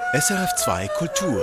SRF 2 Kultur.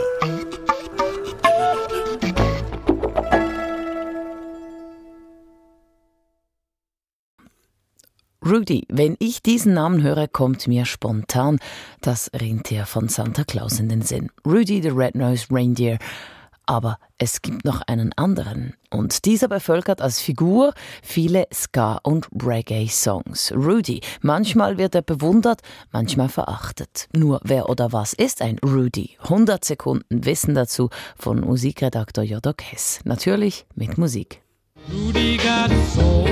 Rudy, wenn ich diesen Namen höre, kommt mir spontan das Rentier von Santa Claus in den Sinn. Rudy the Red-Nosed Reindeer. Aber es gibt noch einen anderen. Und dieser bevölkert als Figur viele Ska- und Reggae-Songs. Rudy, manchmal wird er bewundert, manchmal verachtet. Nur wer oder was ist ein Rudy? 100 Sekunden Wissen dazu von Musikredaktor Jodok Hess. Natürlich mit Musik. Rudy got soul.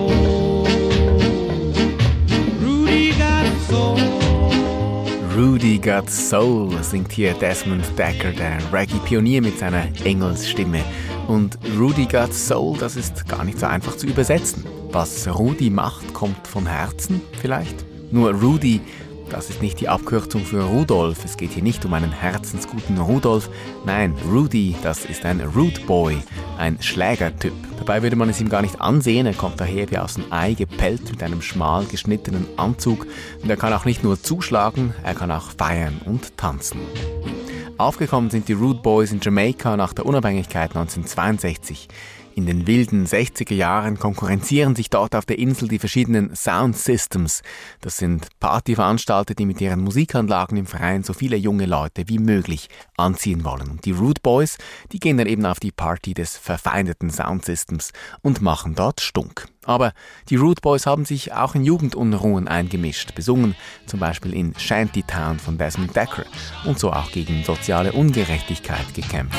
Rudy got soul. Rudy Got Soul singt hier Desmond Dekker, der Reggae-Pionier mit seiner Engelsstimme. Und Rudy Got Soul, das ist gar nicht so einfach zu übersetzen. Was Rudi macht, kommt von Herzen vielleicht? Nur Rudy, das ist nicht die Abkürzung für Rudolf. Es geht hier nicht um einen herzensguten Rudolf. Nein, Rudy, das ist ein Rude Boy, ein Schlägertyp. Dabei würde man es ihm gar nicht ansehen. Er kommt daher wie aus dem Ei gepellt mit einem schmal geschnittenen Anzug. Und er kann auch nicht nur zuschlagen, er kann auch feiern und tanzen. Aufgekommen sind die Rude Boys in Jamaika nach der Unabhängigkeit 1962. In den wilden 60er Jahren konkurrenzieren sich dort auf der Insel die verschiedenen Sound Systems. Das sind Partyveranstalter, die mit ihren Musikanlagen im Freien so viele junge Leute wie möglich anziehen wollen. Und die Rude Boys, die gehen dann eben auf die Party des verfeindeten Sound Systems und machen dort Stunk. Aber die Rude Boys haben sich auch in Jugendunruhen eingemischt, besungen zum Beispiel in Shantytown von Desmond Dekker und so auch gegen soziale Ungerechtigkeit gekämpft.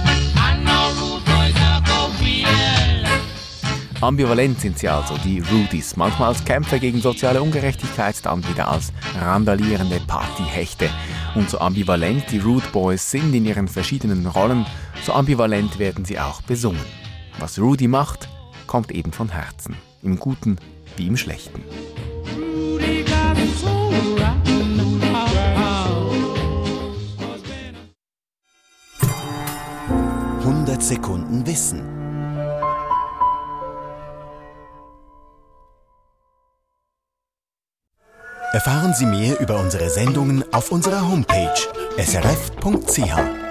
Ambivalent sind sie also, die Rudys. Manchmal als Kämpfer gegen soziale Ungerechtigkeit, dann wieder als randalierende Partyhechte. Und so ambivalent die Rude Boys sind in ihren verschiedenen Rollen, so ambivalent werden sie auch besungen. Was Rudy macht, kommt eben von Herzen. Im Guten wie im Schlechten. 100 Sekunden Wissen. Erfahren Sie mehr über unsere Sendungen auf unserer Homepage srf.ch.